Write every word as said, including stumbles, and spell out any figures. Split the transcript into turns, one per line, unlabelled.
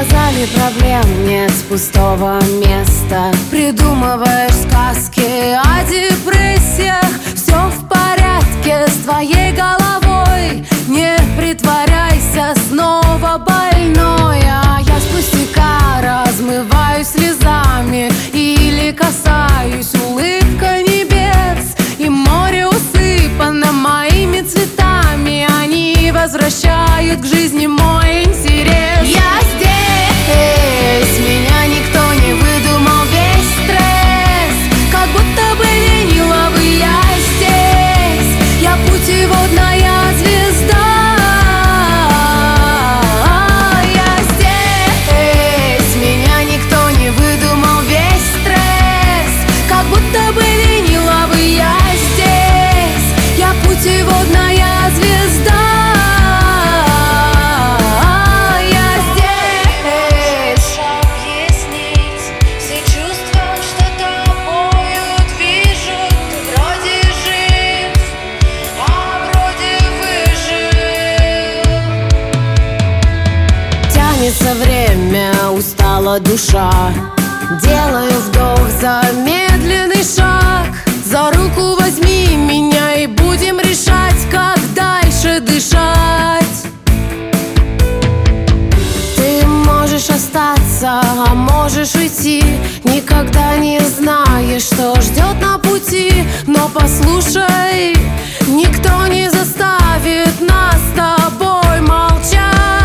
Сказали, проблем нет, с пустого места придумываешь сказки о депрессиях. Все в порядке с твоей головой, не притворяйся снова больной. А я с пустяка размываюсь слезами или касаюсь улыбкой небес, и море усыпано моими цветами, они возвращают к жизни мой интерес. Я здесь, меня никто не выдумал, весь стресс как будто бы ленивый. Я здесь, я путеводная звезда. Я здесь, меня никто не выдумал, весь стресс как будто бы ленивый. Я здесь, я путеводная звезда. Тянется время, устала душа, делаю вдох, замедленный шаг. За руку возьми меня и будем решать, как дальше дышать. Ты можешь остаться, а можешь уйти, никогда не знаешь, что ждет на пути. Но послушай, никто не заставит нас с тобой молчать.